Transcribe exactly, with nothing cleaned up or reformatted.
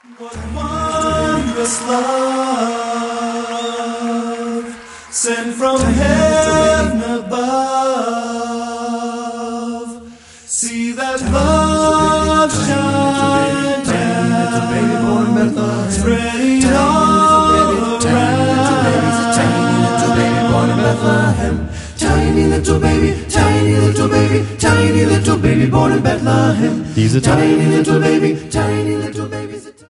What wondrous love, sent from heaven above. See that love shine down, spreading all around. Tiny little baby born in Bethlehem. Tiny little baby, tiny little baby, tiny little baby born in Bethlehem. He's a tiny little baby, tiny little baby.